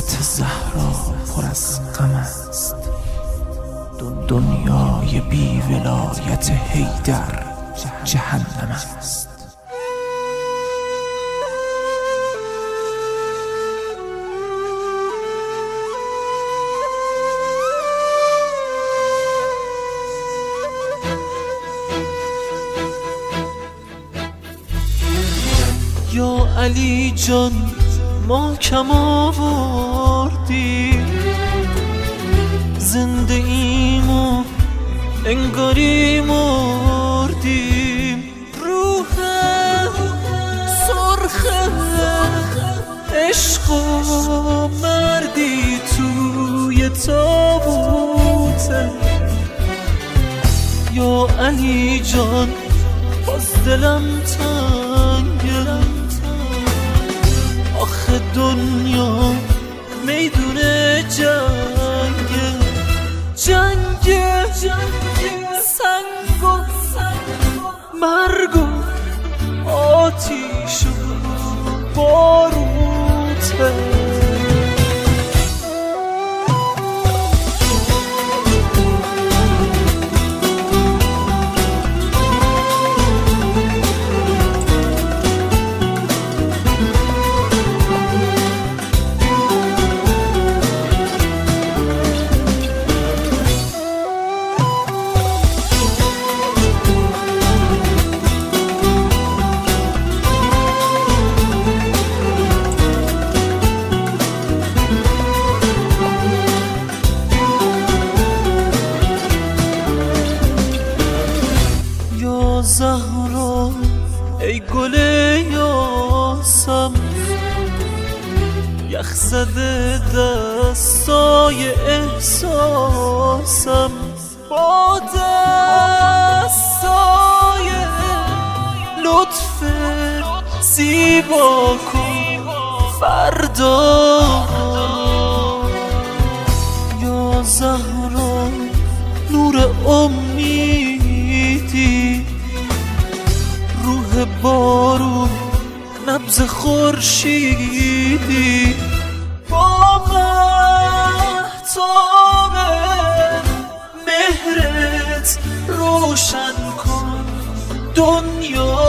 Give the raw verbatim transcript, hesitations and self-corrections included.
حضرت زهرا پر از غم است، دنیای بی ولایت حیدر جهنم است. یا علی جان ما کم آوردیم، زنده ایم و انگاری مردیم. روح سرخ عشق و مردی توی تابوته. یا علی جان باز دلم تنگه، آخه دنیا میدون جنگه، جنگه سنگ و مرگ و آتیش و باروته. زهرا ای گل یاسم، یخ زده دستای احساسم، با دستای لطف زیبا کن فردا. یا زهرا نور امیدی، روح بارون نبض خورشیدی، با مهتاب مهرت روشن کن دنیا